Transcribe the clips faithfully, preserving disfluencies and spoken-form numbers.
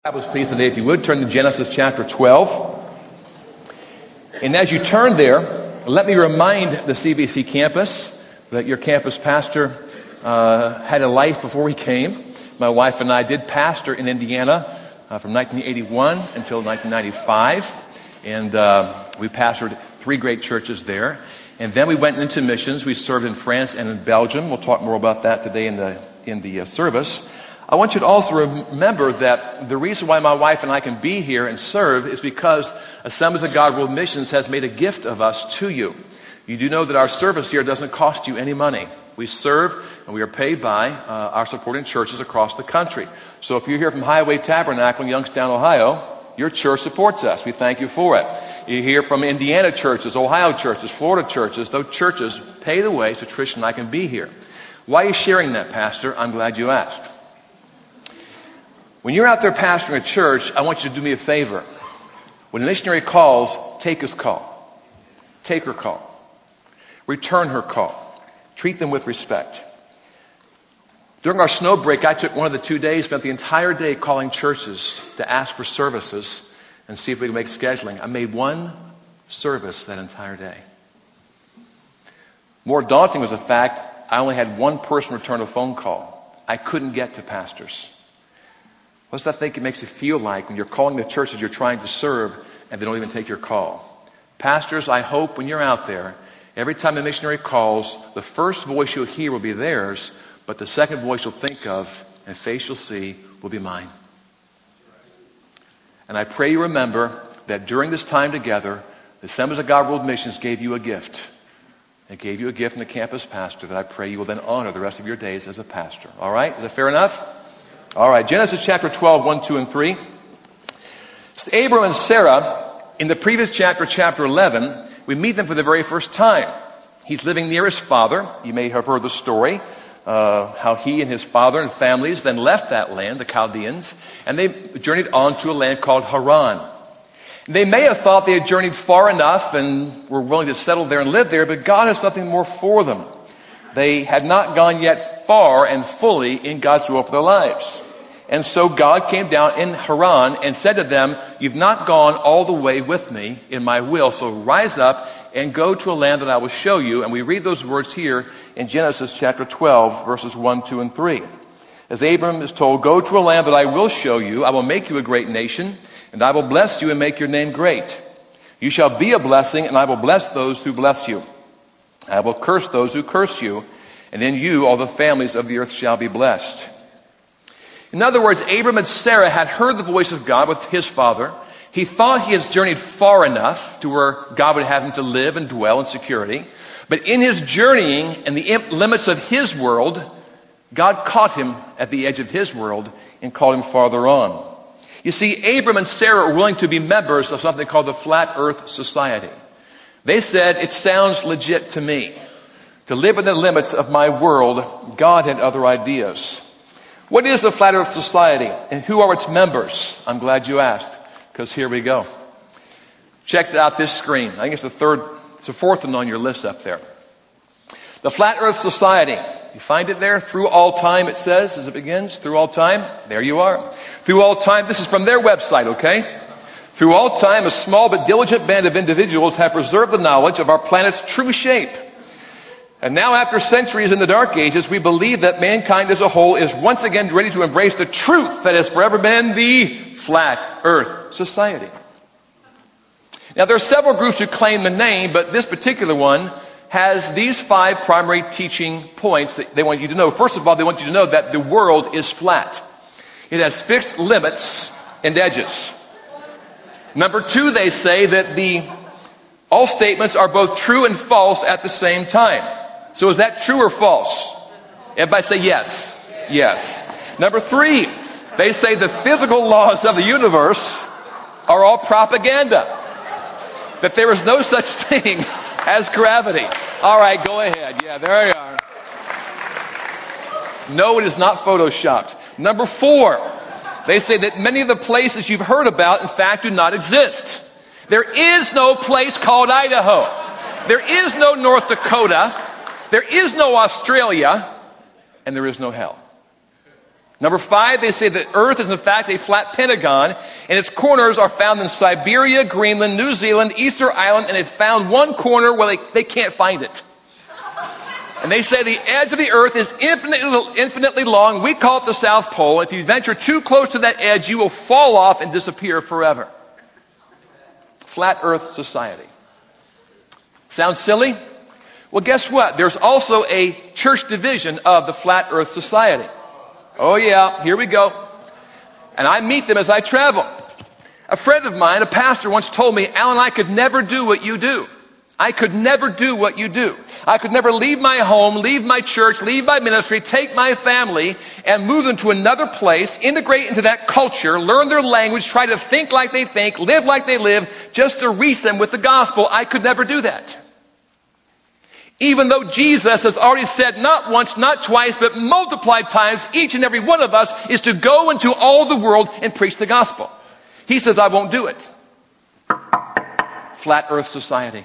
Bibles, please, today, if you would, turn to Genesis chapter twelve. And as you turn there, let me remind the C B C campus that your campus pastor uh, had a life before he came. My wife and I did pastor in Indiana uh, from nineteen eighty-one until nineteen ninety-five. And uh, we pastored three great churches there. And then we went into missions. We served in France and in Belgium. We'll talk more about that today in the, in the uh, service. I want you to also remember that the reason why my wife and I can be here and serve is because Assemblies of God World Missions has made a gift of us to you. You do know that our service here doesn't cost you any money. We serve and we are paid by uh, our supporting churches across the country. So if you're here from Highway Tabernacle in Youngstown, Ohio, your church supports us. We thank you for it. You hear from Indiana churches, Ohio churches, Florida churches. Those churches pay the way so Trish and I can be here. Why are you sharing that, Pastor? I'm glad you asked. When you're out there pastoring a church, I want you to do me a favor. When a missionary calls, take his call. Take her call. Return her call. Treat them with respect. During our snow break, I took one of the two days, spent the entire day calling churches to ask for services and see if we could make scheduling. I made one service that entire day. More daunting was the fact I only had one person return a phone call. I couldn't get to pastors. What's that think it makes you feel like when you're calling the churches you're trying to serve and they don't even take your call? Pastors, I hope when you're out there, every time a missionary calls, the first voice you'll hear will be theirs, but the second voice you'll think of and face you'll see will be mine. And I pray you remember that during this time together, the Assemblies of God World Missions gave you a gift. They gave you a gift from the campus pastor that I pray you will then honor the rest of your days as a pastor. All right? Is that fair enough? All right, Genesis chapter twelve, one, two, and three. So Abram and Sarah, in the previous chapter, chapter eleven, we meet them for the very first time. He's living near his father. You may have heard the story, uh, how he and his father and families then left that land, the Chaldeans, and they journeyed on to a land called Haran. They may have thought they had journeyed far enough and were willing to settle there and live there, but God has something more for them. They had not gone yet far and fully in God's will for their lives. And so God came down in Haran and said to them, you've not gone all the way with me in my will, so rise up and go to a land that I will show you. And we read those words here in Genesis chapter twelve, verses one, two, and three. As Abram is told, go to a land that I will show you. I will make you a great nation, and I will bless you and make your name great. You shall be a blessing, and I will bless those who bless you. I will curse those who curse you, and in you all the families of the earth shall be blessed. In other words, Abram and Sarah had heard the voice of God with his father. He thought he had journeyed far enough to where God would have him to live and dwell in security. But in his journeying and the limits of his world, God caught him at the edge of his world and called him farther on. You see, Abram and Sarah were willing to be members of something called the Flat Earth Society. They said, it sounds legit to me. To live in the limits of my world, God had other ideas. What is the Flat Earth Society and who are its members? I'm glad you asked, because here we go. Check out this screen. I think it's the third, it's the fourth one on your list up there. The Flat Earth Society. You find it there? Through all time, it says, as it begins. Through all time. There you are. Through all time. This is from their website, okay? Through all time, a small but diligent band of individuals have preserved the knowledge of our planet's true shape. And now, after centuries in the Dark Ages, we believe that mankind as a whole is once again ready to embrace the truth that has forever been the Flat Earth Society. Now, there are several groups who claim the name, but this particular one has these five primary teaching points that they want you to know. First of all, they want you to know that the world is flat. It has fixed limits and edges. Number two, they say that the all statements are both true and false at the same time. So is that true or false? Everybody say yes. Yes. Number three, they say the physical laws of the universe are all propaganda. That there is no such thing as gravity. All right, go ahead. Yeah, there you are. No, it is not photoshopped. Number four, they say that many of the places you've heard about, in fact, do not exist. There is no place called Idaho. There is no North Dakota. There is no Australia. And there is no hell. Number five, they say that Earth is in fact a flat pentagon, and its corners are found in Siberia, Greenland, New Zealand, Easter Island, and they've found one corner where they, they can't find it. And they say the edge of the Earth is infinitely, infinitely long. We call it the South Pole. If you venture too close to that edge, you will fall off and disappear forever. Flat Earth society. Sounds silly? Well, guess what? There's also a church division of the Flat Earth Society. Oh yeah, here we go. And I meet them as I travel. A friend of mine, a pastor, once told me, Alan, I could never do what you do. I could never do what you do. I could never leave my home, leave my church, leave my ministry, take my family, and move them to another place, integrate into that culture, learn their language, try to think like they think, live like they live, just to reach them with the gospel. I could never do that. Even though Jesus has already said not once, not twice, but multiplied times, each and every one of us is to go into all the world and preach the gospel. He says, I won't do it. Flat Earth Society.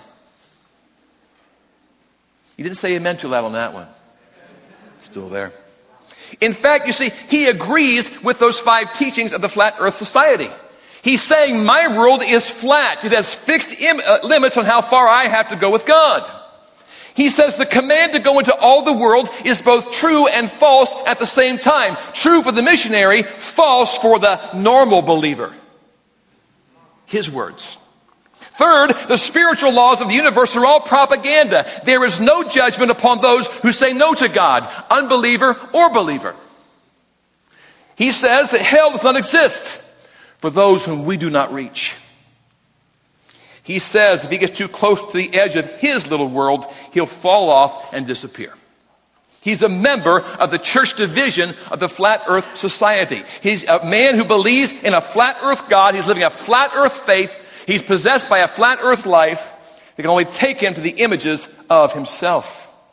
You didn't say amen too loud on that one. Still there. In fact, you see, he agrees with those five teachings of the Flat Earth Society. He's saying my world is flat. It has fixed im- uh, limits on how far I have to go with God. He says the command to go into all the world is both true and false at the same time. True for the missionary, false for the normal believer. His words. Third, the spiritual laws of the universe are all propaganda. There is no judgment upon those who say no to God, unbeliever or believer. He says that hell does not exist for those whom we do not reach. He says if he gets too close to the edge of his little world, he'll fall off and disappear. He's a member of the church division of the Flat Earth Society. He's a man who believes in a flat earth God. He's living a flat earth faith. He's possessed by a flat earth life that can only take him to the images of himself.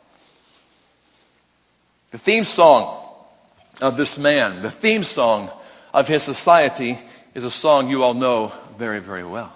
The theme song of this man, the theme song of his society, is a song you all know very, very well.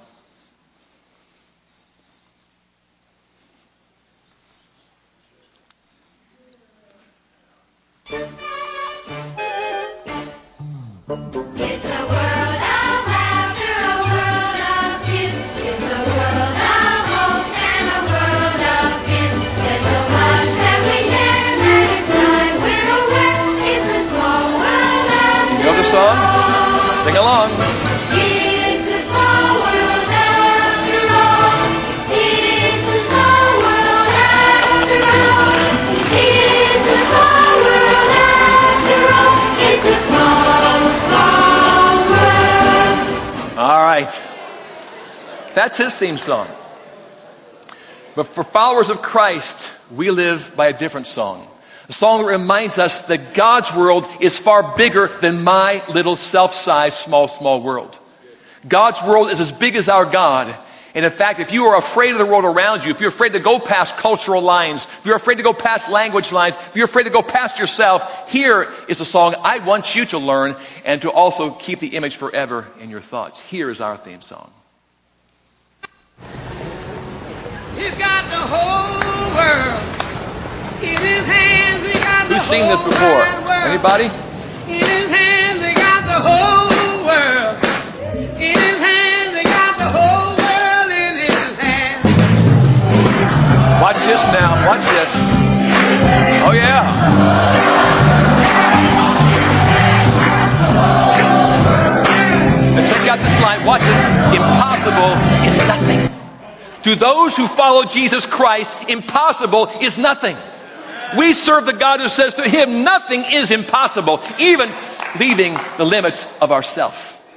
Song? Sing along. It's a small world after all. It's a small world after all. It's a small world after all. It's a small, small world. All right. That's his theme song. But for followers of Christ, we live by a different song. A song that reminds us that God's world is far bigger than my little self-sized, small, small world. God's world is as big as our God. And in fact, if you are afraid of the world around you, if you're afraid to go past cultural lines, if you're afraid to go past language lines, if you're afraid to go past yourself, here is a song I want you to learn and to also keep the image forever in your thoughts. Here is our theme song. He's got the whole world in his hands. He got the Who's seen this whole before? wide world. Anybody? In his hands, he got the whole world. In his hands, he got the whole world in his hands. Watch this now. Watch this. Oh, yeah. Now check out this line. Watch it. Impossible is nothing. To those who follow Jesus Christ, impossible is nothing. We serve the God who says to him, nothing is impossible, even leaving the limits of ourself.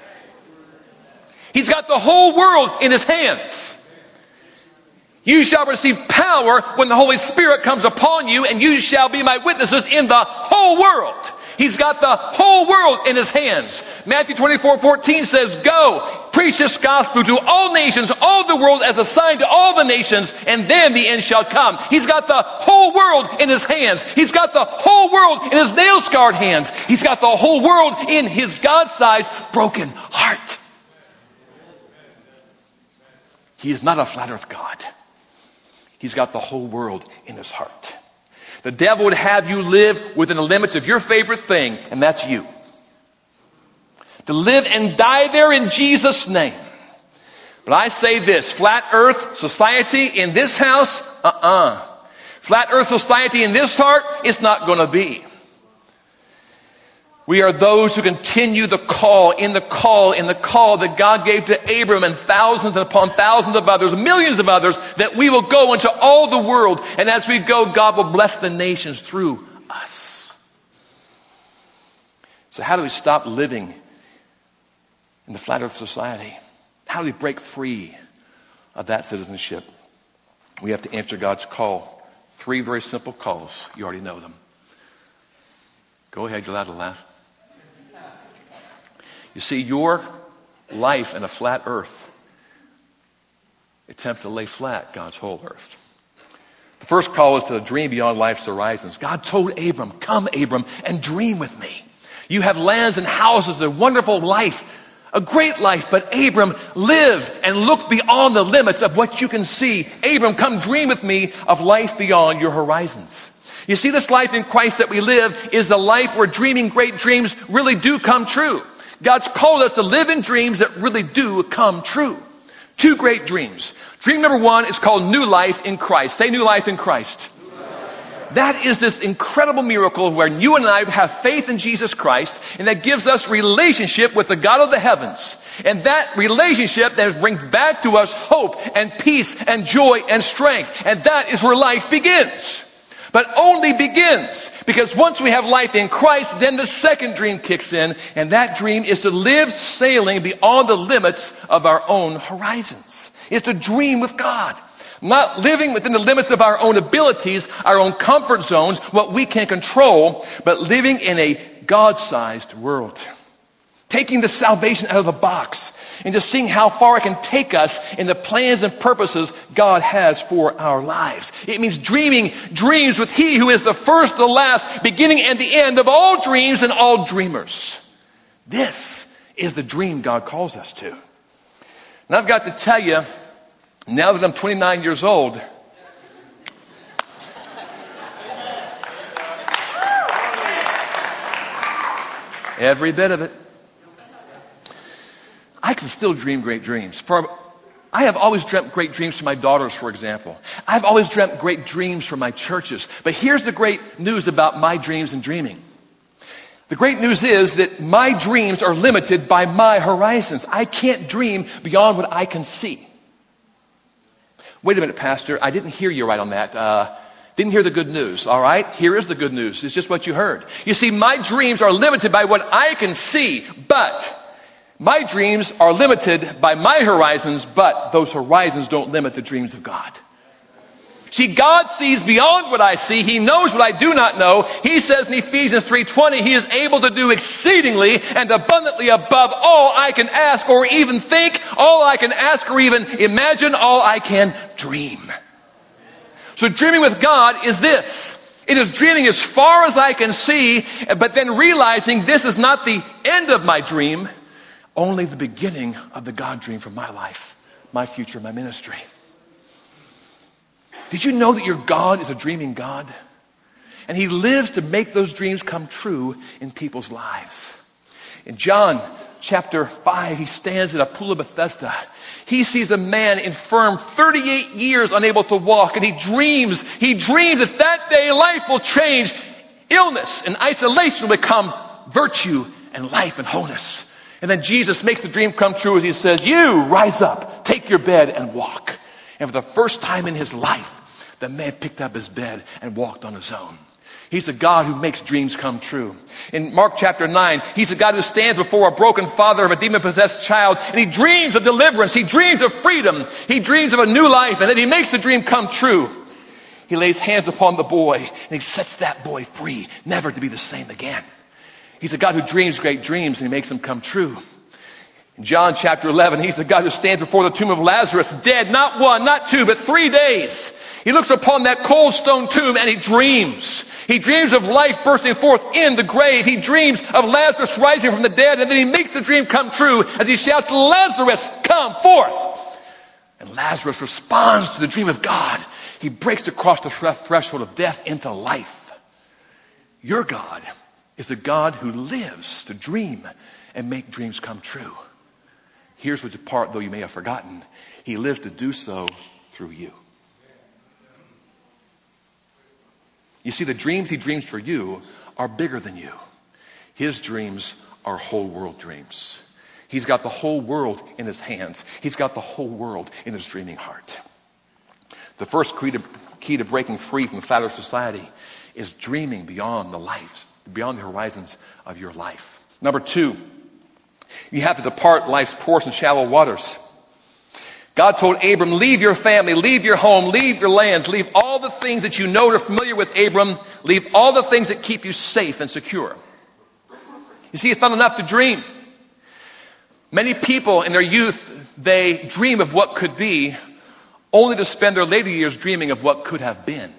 He's got the whole world in his hands. You shall receive power when the Holy Spirit comes upon you, and you shall be my witnesses in the whole world. He's got the whole world in his hands. Matthew twenty-four fourteen says, go, preach this gospel to all nations, all the world as a sign to all the nations, and then the end shall come. He's got the whole world in his hands. He's got the whole world in his nail-scarred hands. He's got the whole world in his God-sized broken heart. He is not a flat earth God. He's got the whole world in his heart. The devil would have you live within the limits of your favorite thing, and that's you. to live and die there in Jesus' name. But I say this, flat earth society in this house, uh-uh. Flat earth society in this heart, it's not going to be. We are those who continue the call, in the call, in the call that God gave to Abram and thousands upon thousands of others, millions of others, that we will go into all the world. And as we go, God will bless the nations through us. So how do we stop living in the flat earth society? How do we break free of that citizenship? We have to answer God's call. Three very simple calls. You already know them. Go ahead, you're allowed to laugh. You see, your life in a flat earth attempts to lay flat God's whole earth. The first call is to dream beyond life's horizons. God told Abram, come, Abram, and dream with me. You have lands and houses, a wonderful life, a great life, but Abram, live and look beyond the limits of what you can see. Abram, come dream with me of life beyond your horizons. You see, this life in Christ that we live is a life where dreaming great dreams really do come true. God's called us to live in dreams that really do come true. Two great dreams. Dream number one is called new life in Christ. Say new life in Christ. That is this incredible miracle where you and I have faith in Jesus Christ, and that gives us relationship with the God of the heavens. And that relationship then brings back to us hope and peace and joy and strength. And that is where life begins. But only begins. Because once we have life in Christ, then the second dream kicks in. And that dream is to live sailing beyond the limits of our own horizons. It's to dream with God. Not living within the limits of our own abilities, our own comfort zones, what we can control, but living in a God-sized world. Taking the salvation out of the box and just seeing how far it can take us in the plans and purposes God has for our lives. It means dreaming dreams with He who is the first, the last, beginning and the end of all dreams and all dreamers. This is the dream God calls us to. And I've got to tell you, now that I'm twenty-nine years old, every bit of it, I can still dream great dreams. For I have always dreamt great dreams for my daughters, for example. I've always dreamt great dreams for my churches. But here's the great news about my dreams and dreaming. The great news is that my dreams are limited by my horizons. I can't dream beyond what I can see. Wait a minute, Pastor. I didn't hear you right on that. Uh, didn't hear the good news. All right? Here is the good news. It's just what you heard. You see, my dreams are limited by what I can see, but my dreams are limited by my horizons, but those horizons don't limit the dreams of God. See, God sees beyond what I see. He knows what I do not know. He says in Ephesians three twenty, He is able to do exceedingly and abundantly above all I can ask or even think, all I can ask or even imagine, all I can dream. So dreaming with God is this. It is dreaming as far as I can see, but then realizing this is not the end of my dream, only the beginning of the God dream for my life, my future, my ministry. Did you know that your God is a dreaming God? And He lives to make those dreams come true in people's lives. In John chapter five, He stands at a pool of Bethesda. He sees a man infirm, thirty-eight years unable to walk, and he dreams, he dreams that that day life will change. Illness and isolation will become virtue and life and wholeness. And then Jesus makes the dream come true as He says, you rise up, take your bed and walk. And for the first time in his life, the man picked up his bed and walked on his own. He's a God who makes dreams come true. In Mark chapter nine, He's a God who stands before a broken father of a demon-possessed child, and he dreams of deliverance. He dreams of freedom. He dreams of a new life, and then He makes the dream come true. He lays hands upon the boy, and He sets that boy free, never to be the same again. He's a God who dreams great dreams, and He makes them come true. In John chapter eleven, He's the God who stands before the tomb of Lazarus, dead, not one, not two, but three days. He looks upon that cold stone tomb and He dreams. He dreams of life bursting forth in the grave. He dreams of Lazarus rising from the dead, and then He makes the dream come true as He shouts, Lazarus, come forth. And Lazarus responds to the dream of God. He breaks across the threshold of death into life. Your God is a God who lives to dream and make dreams come true. Here's the part, though you may have forgotten. He lives to do so through you. You see, the dreams he dreams for you are bigger than you. His dreams are whole world dreams. He's got the whole world in his hands. He's got the whole world in his dreaming heart. The first key to, key to breaking free from flat earth society is dreaming beyond the lives, beyond the horizons of your life. Number two, you have to depart life's course in shallow waters. God told Abram, leave your family, leave your home, leave your lands, leave all the things that you know are familiar with, Abram. Leave all the things that keep you safe and secure. You see, it's not enough to dream. Many people in their youth, they dream of what could be, only to spend their later years dreaming of what could have been.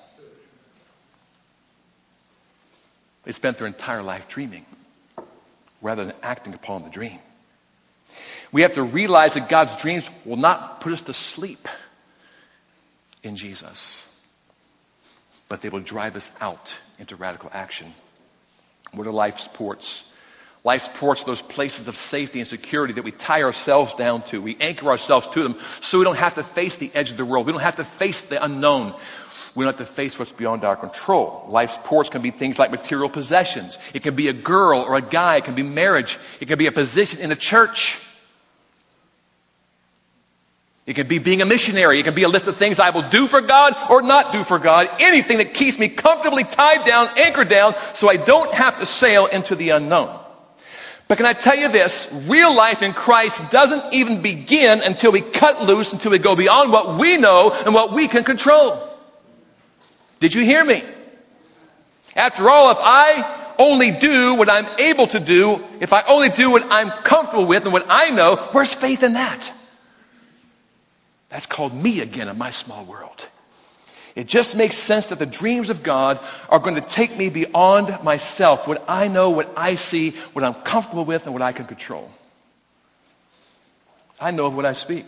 They spent their entire life dreaming rather than acting upon the dream. We have to realize that God's dreams will not put us to sleep in Jesus, but they will drive us out into radical action. What are life's ports? Life's ports are those places of safety and security that we tie ourselves down to. We anchor ourselves to them so we don't have to face the edge of the world. We don't have to face the unknown. We don't have to face what's beyond our control. Life's ports can be things like material possessions. It can be a girl or a guy. It can be marriage. It can be a position in a church. It can be being a missionary. It can be a list of things I will do for God or not do for God. Anything that keeps me comfortably tied down, anchored down, so I don't have to sail into the unknown. But can I tell you this? Real life in Christ doesn't even begin until we cut loose, until we go beyond what we know and what we can control. Did you hear me? After all, if I only do what I'm able to do, if I only do what I'm comfortable with and what I know, where's faith in that? That's called me again in my small world. It just makes sense that the dreams of God are going to take me beyond myself, what I know, what I see, what I'm comfortable with, and what I can control. I know of what I speak.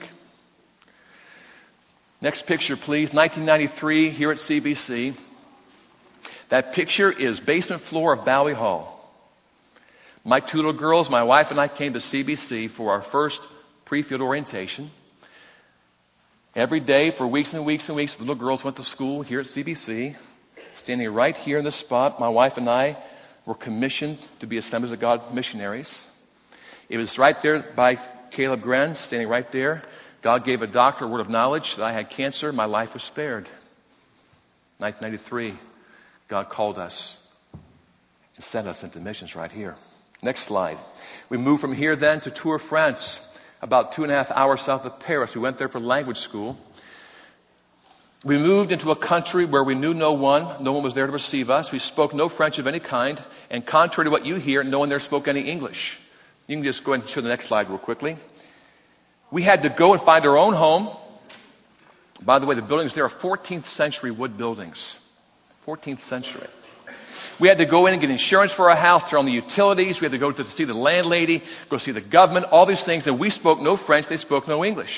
Next picture, please. nineteen ninety-three, here at C B C. That picture is basement floor of Bowie Hall. My two little girls, my wife and I came to C B C for our first pre-field orientation. Every day for weeks and weeks and weeks, the little girls went to school here at C B C. Standing right here in this spot, my wife and I were commissioned to be Assemblies of God missionaries. It was right there by Caleb Gren, standing right there. God gave a doctor a word of knowledge that I had cancer. My life was spared. nineteen ninety-three, God called us and sent us into missions right here. Next slide. We moved from here then to Tours, France, about two and a half hours south of Paris. We went there for language school. We moved into a country where we knew no one. No one was there to receive us. We spoke no French of any kind. And contrary to what you hear, no one there spoke any English. You can just go ahead and show the next slide real quickly. We had to go and find our own home. By the way, the buildings there are fourteenth century wood buildings. fourteenth century. We had to go in and get insurance for our house, turn on the utilities. We had to go to see the landlady, go see the government, all these things. And we spoke no French. They spoke no English.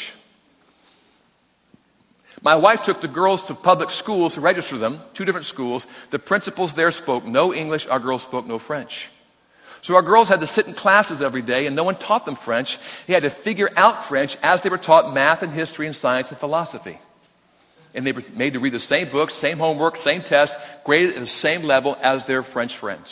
My wife took the girls to public schools to register them, two different schools. The principals there spoke no English. Our girls spoke no French. So our girls had to sit in classes every day, and no one taught them French. They had to figure out French as they were taught math and history and science and philosophy. And they were made to read the same books, same homework, same tests, graded at the same level as their French friends.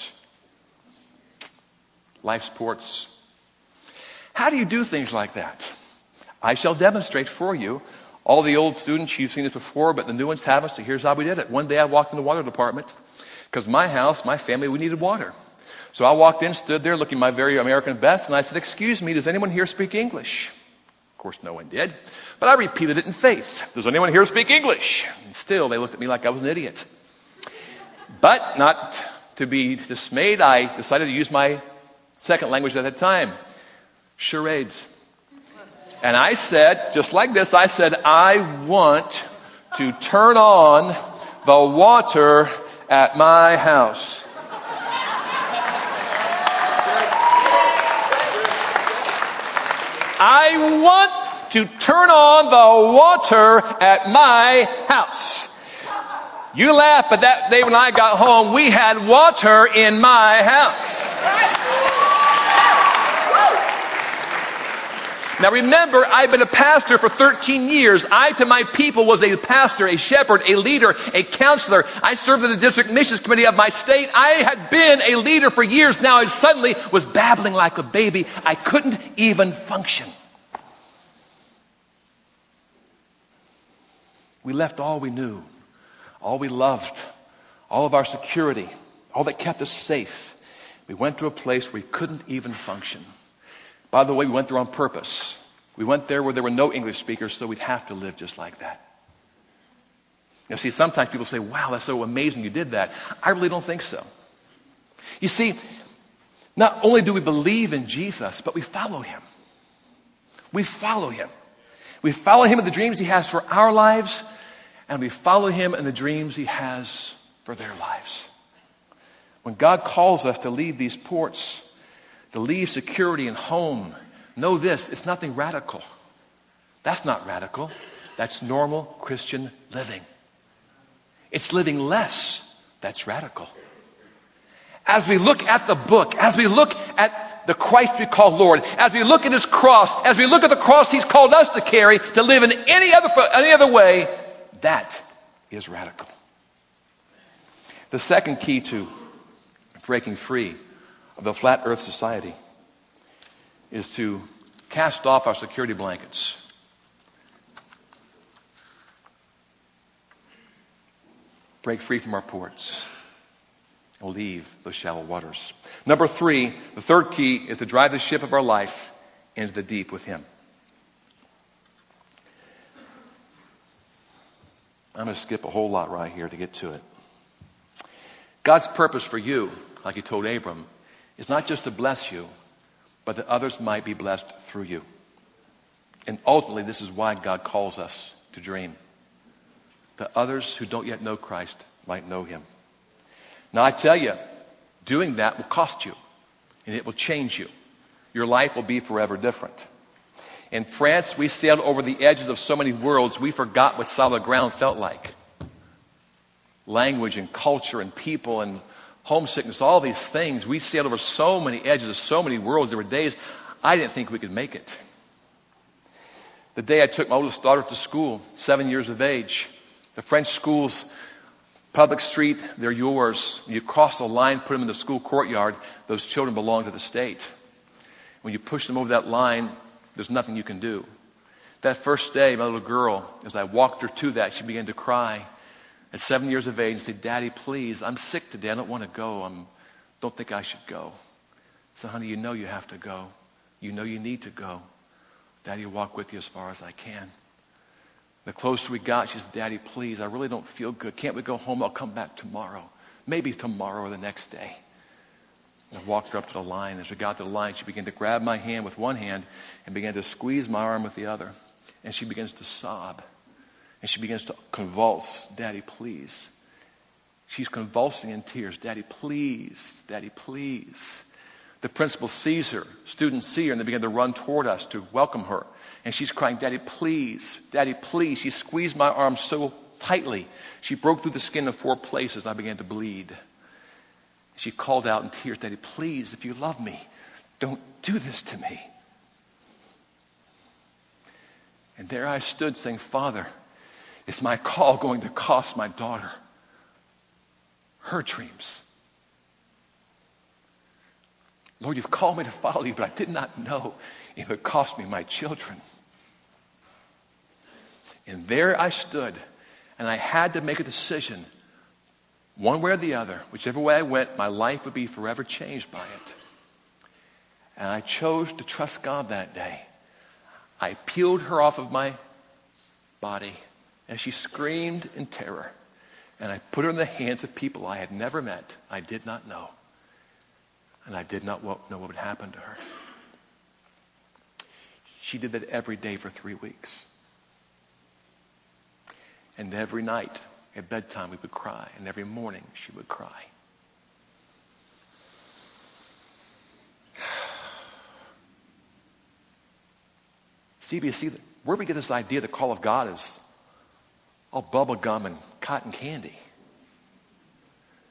Life sports. How do you do things like that? I shall demonstrate for you. All the old students, you've seen this before, but the new ones haven't, so here's how we did it. One day I walked in the water department because my house, my family, we needed water. So I walked in, stood there looking my very American best, and I said, "Excuse me, does anyone here speak English?" Of course, no one did. But I repeated it in faith. "Does anyone here speak English?" And still, they looked at me like I was an idiot. But not to be dismayed, I decided to use my second language at that time, charades. And I said, just like this, I said, "I want to turn on the water at my house." I want to turn on the water at my house. You laugh, but that day when I got home, we had water in my house. Now remember, I've been a pastor for thirteen years. I, to my people, was a pastor, a shepherd, a leader, a counselor. I served in the district missions committee of my state. I had been a leader for years. Now I suddenly was babbling like a baby. I couldn't even function. We left all we knew, all we loved, all of our security, all that kept us safe. We went to a place where we couldn't even function. By the way, we went there on purpose. We went there where there were no English speakers, so we'd have to live just like that. You see, sometimes people say, wow, that's so amazing you did that. I really don't think so. You see, not only do we believe in Jesus, but we follow him. We follow him. We follow him in the dreams he has for our lives, and we follow him in the dreams he has for their lives. When God calls us to leave these ports, to leave security and home, know this, it's nothing radical. That's not radical. That's normal Christian living. It's living less. That's radical. As we look at the book, as we look at the Christ we call Lord, as we look at his cross, as we look at the cross he's called us to carry, to live in any other, any other way, that is radical. The second key to breaking free of the flat earth society is to cast off our security blankets. Break free from our ports. And leave those shallow waters. Number three, the third key is to drive the ship of our life into the deep with him. I'm going to skip a whole lot right here to get to it. God's purpose for you, like he told Abram, is not just to bless you, but that others might be blessed through you. And ultimately, this is why God calls us to dream. That others who don't yet know Christ might know him. Now, I tell you, doing that will cost you, and it will change you. Your life will be forever different. In France, we sailed over the edges of so many worlds, we forgot what solid ground felt like. Language and culture and people and homesickness, all these things. We sailed over so many edges of so many worlds. There were days I didn't think we could make it. The day I took my oldest daughter to school, seven years of age, the French schools, public street, they're yours. You cross the line, put them in the school courtyard, those children belong to the state. When you push them over that line, there's nothing you can do. That first day, my little girl, as I walked her to that, she began to cry at seven years of age and said, Daddy, please, I'm sick today. I don't want to go. I don't think I should go. I said, honey, you know you have to go. You know you need to go. Daddy will walk with you as far as I can. The closer we got, she said, Daddy, please, I really don't feel good. Can't we go home? I'll come back tomorrow. Maybe tomorrow or the next day. And I walked her up to the line. As we got to the line, she began to grab my hand with one hand and began to squeeze my arm with the other. And she begins to sob. And she begins to convulse. Daddy, please. She's convulsing in tears. Daddy, please. Daddy, please. The principal sees her. Students see her, and they begin to run toward us to welcome her. And she's crying, Daddy, please. Daddy, please. She squeezed my arm so tightly. She broke through the skin in four places. I began to bleed. She called out in tears, Daddy, please, if you love me, don't do this to me. And there I stood saying, Father, is my call going to cost my daughter her dreams? Lord, you've called me to follow you, but I did not know it would cost me my children. And there I stood, and I had to make a decision, one way or the other. Whichever way I went, my life would be forever changed by it. And I chose to trust God that day. I peeled her off of my body, and she screamed in terror. And I put her in the hands of people I had never met, I did not know. And I did not know what would happen to her. She did that every day for three weeks. And every night at bedtime we would cry. And every morning she would cry. See, you see, where we get this idea the call of God is all bubble gum and cotton candy.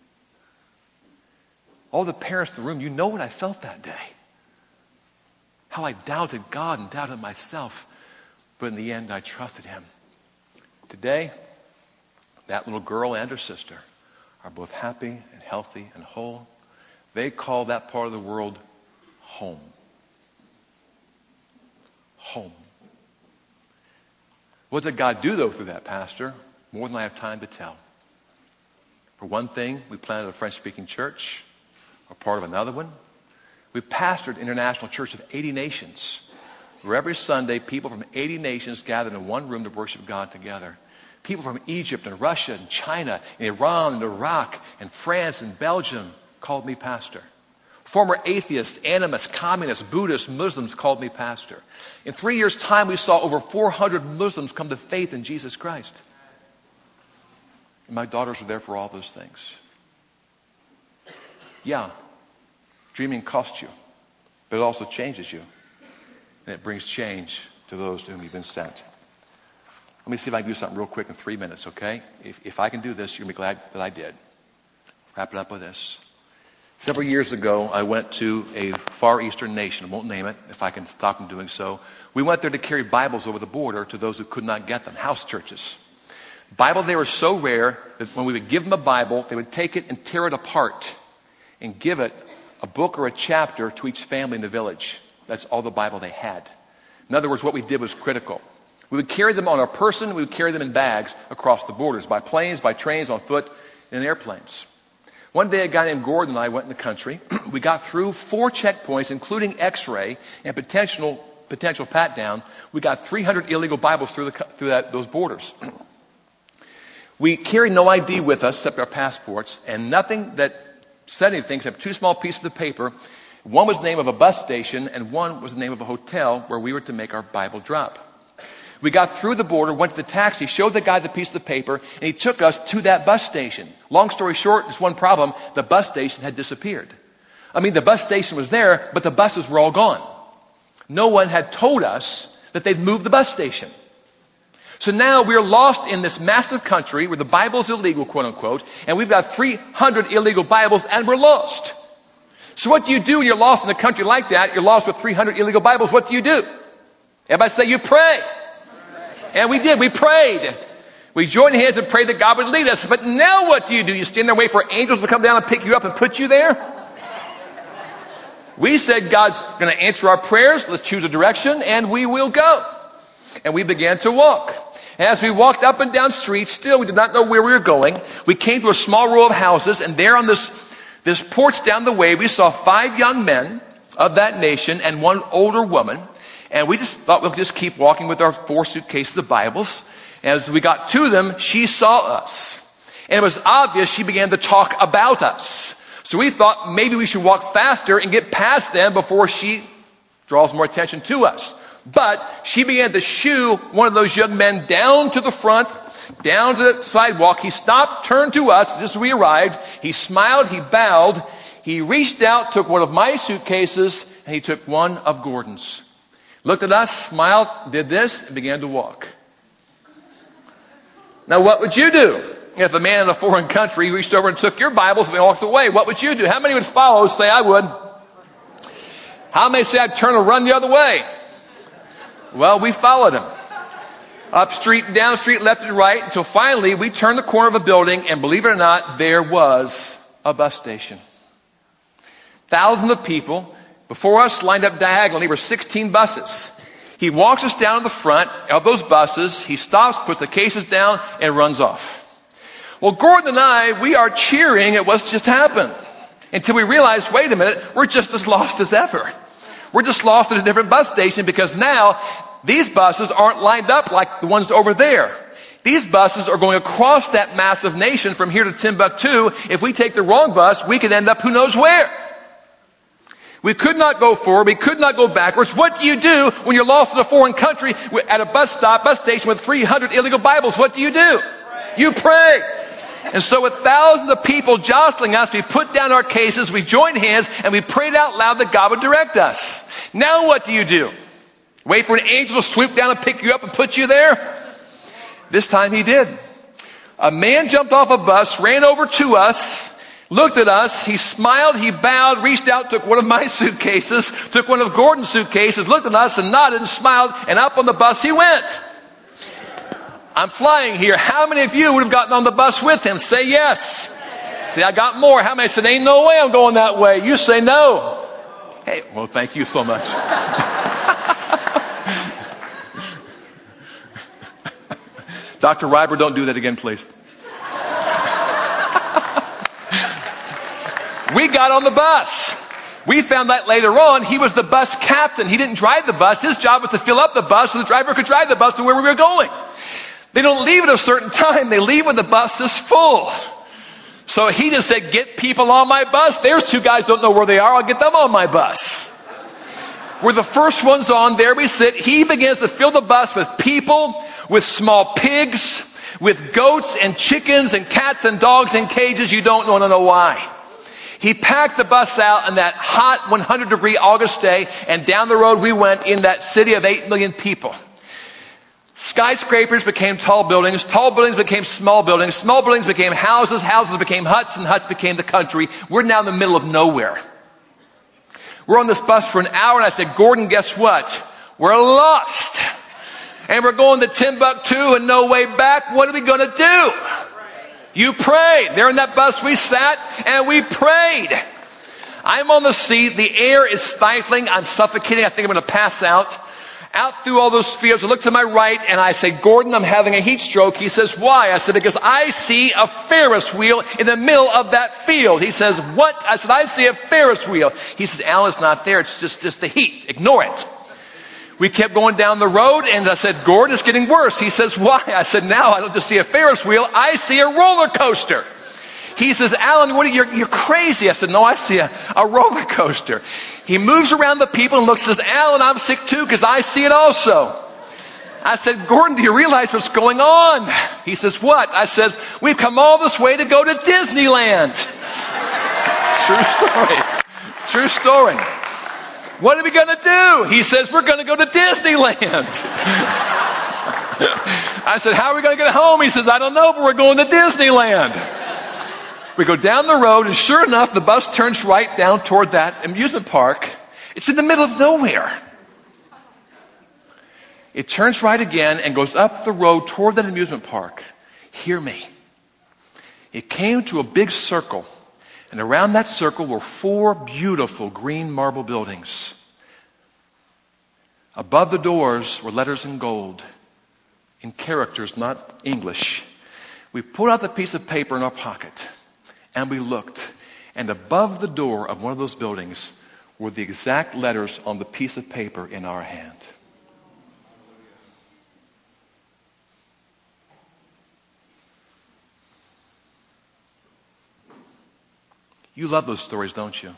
All the parents in the room, you know what I felt that day. How how I doubted God and doubted myself. But in the end, I trusted him. Today, that little girl and her sister are both happy and healthy and whole. They call that part of the world home. Home. What did God do, though, through that, Pastor? More than I have time to tell. For one thing, we planted a French-speaking church. We're part of another one. We pastored an international church of eighty nations, where every Sunday people from eighty nations gathered in one room to worship God together. People from Egypt and Russia and China and Iran and Iraq and France and Belgium called me pastor. Former atheists, animists, communists, Buddhists, Muslims called me pastor. In three years' time, we saw over four hundred Muslims come to faith in Jesus Christ. And my daughters were there for all those things. Yeah, dreaming costs you, but it also changes you. And it brings change to those to whom you've been sent. Let me see if I can do something real quick in three minutes, okay? If, if I can do this, you're going to be glad that I did. Wrap it up with this. Several years ago, I went to a Far Eastern nation. I won't name it if I can stop from doing so. We went there to carry Bibles over the border to those who could not get them, house churches. Bible there was so rare that when we would give them a Bible, they would take it and tear it apart and give it a book or a chapter to each family in the village. That's all the Bible they had. In other words, what we did was critical. We would carry them on our person. We would carry them in bags across the borders, by planes, by trains, on foot, and in airplanes. One day, a guy named Gordon and I went in the country. We got through four checkpoints, including X-ray and potential potential pat-down. We got three hundred illegal Bibles through, the, through that, those borders. We carried no I D with us except our passports, and nothing that said anything except two small pieces of paper. One was the name of a bus station, and one was the name of a hotel where we were to make our Bible drop. We got through the border, went to the taxi, showed the guy the piece of the paper, and he took us to that bus station. Long story short, there's one problem. The bus station had disappeared. I mean, the bus station was there, but the buses were all gone. No one had told us that they'd moved the bus station. So now we're lost in this massive country where the Bible's illegal, quote unquote, and we've got three hundred illegal Bibles, and we're lost. So what do you do when you're lost in a country like that? You're lost with three hundred illegal Bibles. What do you do? Everybody say you pray. And we did. We prayed. We joined hands and prayed that God would lead us. But now what do you do? You stand there and wait for angels to come down and pick you up and put you there? We said God's going to answer our prayers. Let's choose a direction, and we will go. And we began to walk. And as we walked up and down streets, still we did not know where we were going. We came to a small row of houses, and there on this, this porch down the way, we saw five young men of that nation and one older woman. And we just thought we'll just keep walking with our four suitcases of Bibles. As we got to them, she saw us. And it was obvious she began to talk about us. So we thought maybe we should walk faster and get past them before she draws more attention to us. But she began to shoo one of those young men down to the front, down to the sidewalk. He stopped, turned to us just as we arrived. He smiled, he bowed. He reached out, took one of my suitcases, and he took one of Gordon's. Looked at us, smiled, did this, and began to walk. Now, what would you do if a man in a foreign country reached over and took your Bibles and walked away? What would you do? How many would follow? Say, I would. How many say I'd turn and run the other way? Well, we followed him. Up street and down street, left and right, until finally we turned the corner of a building, and believe it or not, there was a bus station. Thousands of people before us lined up diagonally were sixteen buses. He walks us down to the front of those buses. He stops, puts the cases down, and runs off. Well, Gordon and I, we are cheering at what's just happened. Until we realize, wait a minute, we're just as lost as ever. We're just lost at a different bus station because now these buses aren't lined up like the ones over there. These buses are going across that massive nation from here to Timbuktu. If we take the wrong bus, we could end up who knows where. We could not go forward. We could not go backwards. What do you do when you're lost in a foreign country at a bus stop, bus station with three hundred illegal Bibles? What do you do? Pray. You pray. And so with thousands of people jostling us, we put down our cases, we joined hands, and we prayed out loud that God would direct us. Now what do you do? Wait for an angel to swoop down and pick you up and put you there? This time he did. A man jumped off a bus, ran over to us, looked at us, he smiled, he bowed, reached out, took one of my suitcases, took one of Gordon's suitcases, looked at us and nodded and smiled, and up on the bus he went. I'm flying here. How many of you would have gotten on the bus with him? Say yes. See, I got more. How many said, ain't no way I'm going that way? You say no. Hey, well, thank you so much. Doctor Reiber, don't do that again, please. We got on the bus. We found out later on he was the bus captain. He didn't drive the bus. His job was to fill up the bus so the driver could drive the bus to where we were going. They don't leave at a certain time. They leave when the bus is full. So he just said, get people on my bus. There's two guys don't know where they are. I'll get them on my bus. We're the first ones on. There we sit. He begins to fill the bus with people, with small pigs, with goats and chickens and cats and dogs in cages. You don't want to know why. He packed the bus out on that hot one hundred degree August day, and down the road we went in that city of eight million people. Skyscrapers became tall buildings. Tall buildings became small buildings. Small buildings became houses. Houses became huts, and huts became the country. We're now in the middle of nowhere. We're on this bus for an hour, and I said, Gordon, guess what? We're lost. And we're going to Timbuktu and no way back. What are we going to do? You prayed. There in that bus we sat, and we prayed. I'm on the seat. The air is stifling. I'm suffocating. I think I'm going to pass out. Out through all those fields, I look to my right and I say, Gordon, I'm having a heat stroke. He says, why? I said, because I see a Ferris wheel in the middle of that field. He says, what? I said, I see a Ferris wheel. He says, Alan, it's not there. It's just, just the heat. Ignore it. We kept going down the road and I said, Gordon, it's getting worse. He says, why? I said, now I don't just see a Ferris wheel. I see a roller coaster. He says, Alan, what are you, you're, you're crazy. I said, no, I see a, a roller coaster. He moves around the people and looks and says, Alan, I'm sick too because I see it also. I said, Gordon, do you realize what's going on? He says, what? I says, we've come all this way to go to Disneyland. True story. True story. What are we going to do? He says, we're going to go to Disneyland. I said, how are we going to get home? He says, I don't know, but we're going to Disneyland. We go down the road, and sure enough, the bus turns right down toward that amusement park. It's in the middle of nowhere. It turns right again and goes up the road toward that amusement park. Hear me. It came to a big circle, and around that circle were four beautiful green marble buildings. Above the doors were letters in gold, in characters, not English. We pulled out the piece of paper in our pocket. And we looked, and above the door of one of those buildings were the exact letters on the piece of paper in our hand. You love those stories, don't you?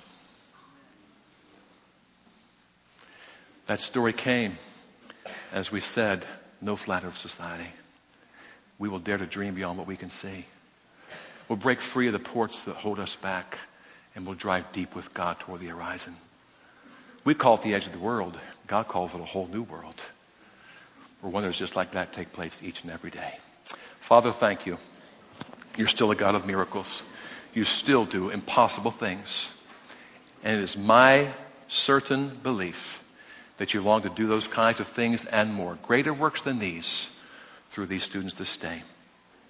That story came, as we said, no flat earth society. We will dare to dream beyond what we can see. We'll break free of the ports that hold us back, and we'll drive deep with God toward the horizon. We call it the edge of the world. God calls it a whole new world, where wonders just like that take place each and every day. Father, thank you. You're still a God of miracles. You still do impossible things. And it is my certain belief that you long to do those kinds of things and more, greater works than these, through these students this day.